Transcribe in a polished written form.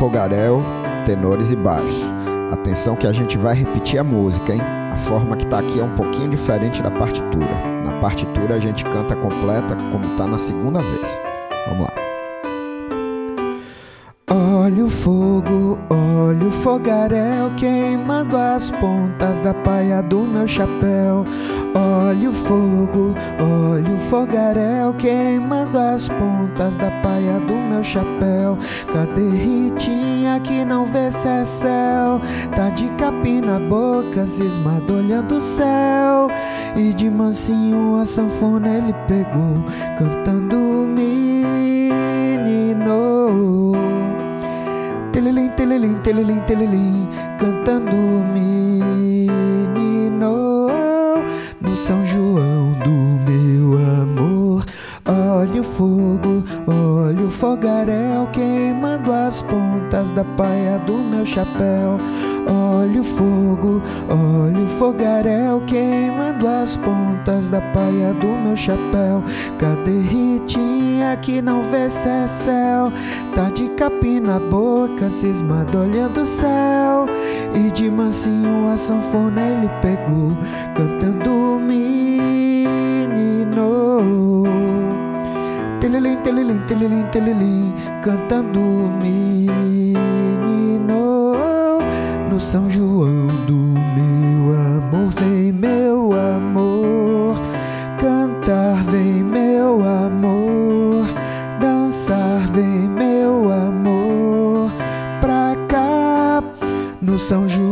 fogaréu, tenores e baixos. Atenção que a gente vai repetir a música, hein? A forma que tá aqui é um pouquinho diferente da partitura. Na partitura a gente canta completa como tá na segunda vez. Vamos lá. Olha o fogaréu queimando as pontas da paia do meu chapéu. Olha o fogaréu queimando as pontas da paia do meu chapéu. Cadê Ritinha que não vê se é céu? Tá de capim na boca, cismado olhando o céu. E de mansinho a sanfona ele pegou, cantando menino. Telelim, telelim, telelim, telelim, cantando menino no São João do meu amor. Olha o fogaréu queimando as pontas da paia do meu chapéu. Olha o fogaréu queimando as pontas da paia do meu chapéu. Cadê Ritinha que não vê se é céu? Tá de capim na boca, cismado olhando o céu. E de mansinho a sanfona ele pegou, cantando menino. Telelim, telelim, telelim, telelim, cantando menino no São João do meu amor. Vem meu amor, cantar vem meu amor, dançar vem meu amor, pra cá no São João